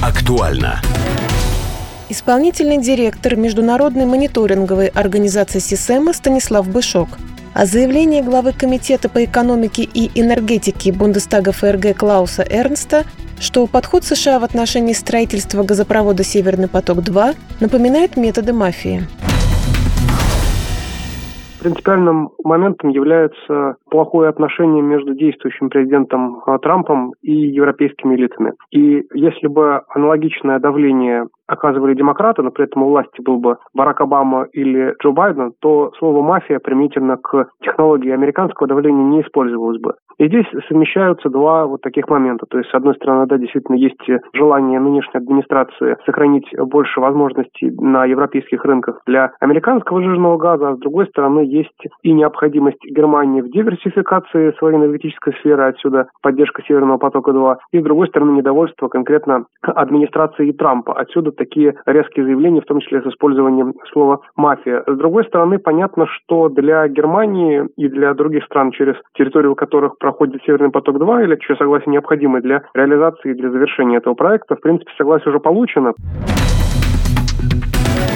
Актуально. Исполнительный директор международной мониторинговой организации СИСЭМа Станислав Бышок. А заявление главы Комитета по экономике и энергетике Бундестага ФРГ Клауса Эрнста, что подход США в отношении строительства газопровода «Северный поток-2» напоминает методы мафии. Принципиальным моментом является плохое отношение между действующим президентом Трампом и европейскими элитами. И если бы аналогичное давление оказывали демократы, но при этом у власти был бы Барак Обама или Джо Байден, то слово «мафия» применительно к технологии американского давления не использовалось бы. И здесь совмещаются два таких момента. То есть, с одной стороны, да, действительно есть желание нынешней администрации сохранить больше возможностей на европейских рынках для американского жирного газа, а с другой стороны, есть и необходимость Германии в диверсификации своей энергетической сферы, отсюда поддержка Северного потока-2, и с другой стороны, недовольство конкретно администрации Трампа. Отсюда такие резкие заявления, в том числе с использованием слова «мафия». С другой стороны, понятно, что для Германии и для других стран, через территорию которых проходит Северный поток-2, или чье согласие необходимо для реализации и для завершения этого проекта, в принципе, согласие уже получено.